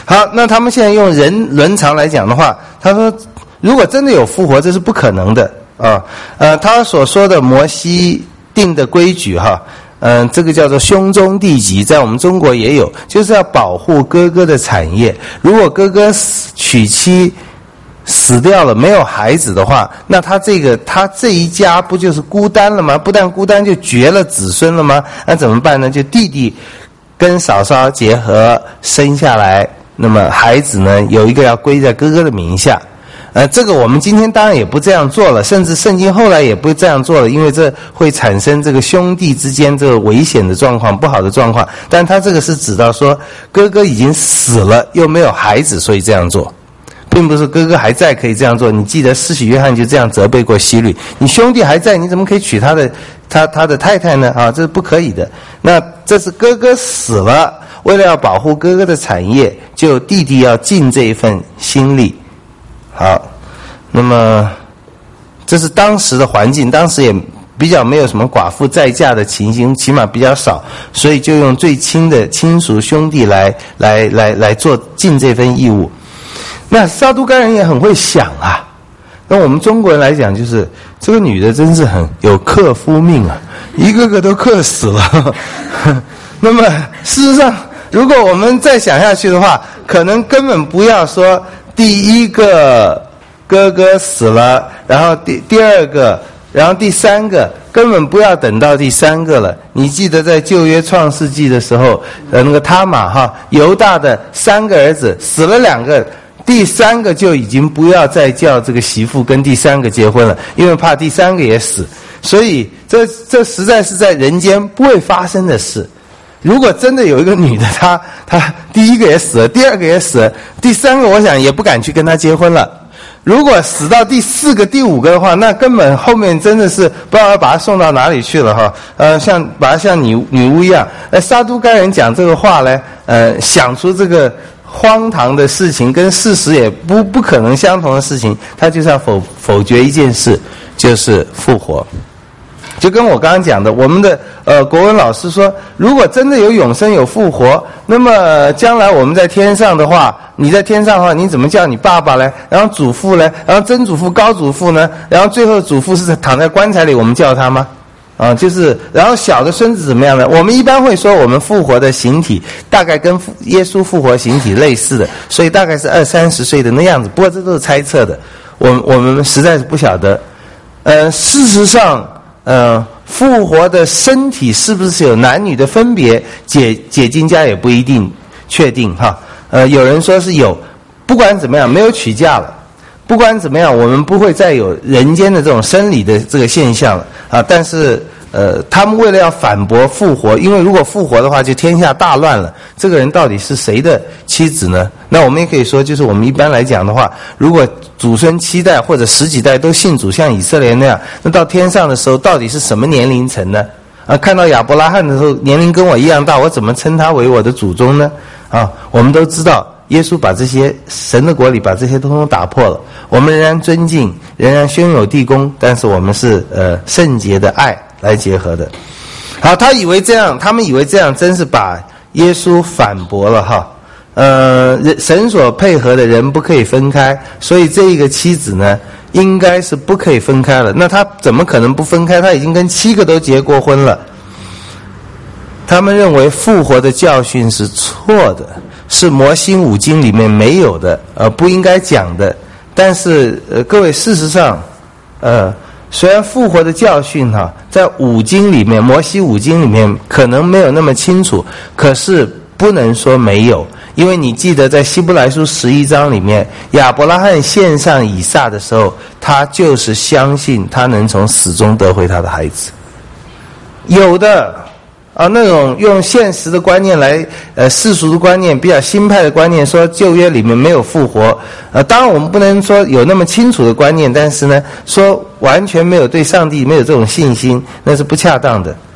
好，那他们现在用人伦常来讲的话，他说如果真的有复活，这是不可能的啊。他所说的摩西定的规矩哈，这个叫做兄终弟及，在我们中国也有，就是要保护哥哥的产业。如果哥哥娶妻死掉了，没有孩子的话，那他这一家不就是孤单了吗？不但孤单，就绝了子孙了吗？那怎么办呢？就弟弟跟嫂嫂结合生下来，那么孩子呢，有一个要归在哥哥的名下。这个我们今天当然也不这样做了，甚至圣经后来也不这样做了，因为这会产生这个兄弟之间这个危险的状况，不好的状况。但他这个是指到说哥哥已经死了，又没有孩子，所以这样做，并不是哥哥还在可以这样做。你记得施洗约翰就这样责备过希律，你兄弟还在，你怎么可以娶他的太太呢？啊，这是不可以的。那这是哥哥死了，为了要保护哥哥的产业，就弟弟要尽这一份心力。好，那么这是当时的环境，当时也比较没有什么寡妇再嫁的情形，起码比较少，所以就用最亲的亲属兄弟来做尽这份义务。那撒都该人也很会想啊，那我们中国人来讲，就是这个女的真是很有克夫命啊，一个个都克死了。那么事实上，如果我们再想下去的话，可能根本不要说第一个哥哥死了，然后第二个，然后第三个，根本不要等到第三个了。你记得在旧约创世纪的时候，那个他玛哈犹大的3个儿子死了2个，第3个就已经不要再叫这个媳妇跟第3个结婚了，因为怕第3个也死。所以这实在是在人间不会发生的事。如果真的有一个女的，她第一个也死了，第2个也死了，第3个我想也不敢去跟她结婚了。如果死到第4个、第5个的话，那根本后面真的是不知道要把她送到哪里去了哈。把她像女巫一样。撒都该人讲这个话呢，想出这个荒唐的事情，跟事实也不可能相同的事情，他就是要否决一件事，就是复活。就跟我刚刚讲的，我们的国文老师说，如果真的有永生有复活，那么将来我们在天上的话，你在天上的话，你怎么叫你爸爸呢？然后祖父呢？然后曾祖父、高祖父呢？然后最后祖父是躺在棺材里，我们叫他吗？就是然后小的孙子怎么样呢？我们一般会说我们复活的形体大概跟耶稣复活形体类似的，所以大概是20-30岁的那样子。不过这都是猜测的，我们实在是不晓得。事实上。复活的身体是不是有男女的分别？解经家也不一定确定哈。有人说是有，不管怎么样，没有娶嫁了，不管怎么样，我们不会再有人间的这种生理的这个现象了啊。但是他们为了要反驳复活，因为如果复活的话，就天下大乱了。这个人到底是谁的妻子呢？那我们也可以说，就是我们一般来讲的话，如果祖孙7代或者10几代都信主，像以色列那样，那到天上的时候，到底是什么年龄层呢？看到亚伯拉罕的时候，年龄跟我一样大，我怎么称他为我的祖宗呢？我们都知道，耶稣把这些神的国里把这些通通打破了。我们仍然尊敬，仍然兄友弟恭，但是我们是圣洁的爱来结合的。好，他们以为这样真是把耶稣反驳了哈。神所配合的人不可以分开，所以这一个妻子呢，应该是不可以分开了。那他怎么可能不分开？他已经跟7个都结过婚了。他们认为复活的教训是错的，是摩西5经里面没有的，不应该讲的。但是各位，事实上，虽然复活的教训在5经里面，摩西5经里面可能没有那么清楚，可是不能说没有。因为你记得在希伯来书11章里面，亚伯拉罕献上以撒的时候，他就是相信他能从死中得回他的孩子。有的那种用现实的观念来世俗的观念，比较新派的观念，说旧约里面没有复活。当然我们不能说有那么清楚的观念，但是呢，说完全没有对上帝没有这种信心，那是不恰当的。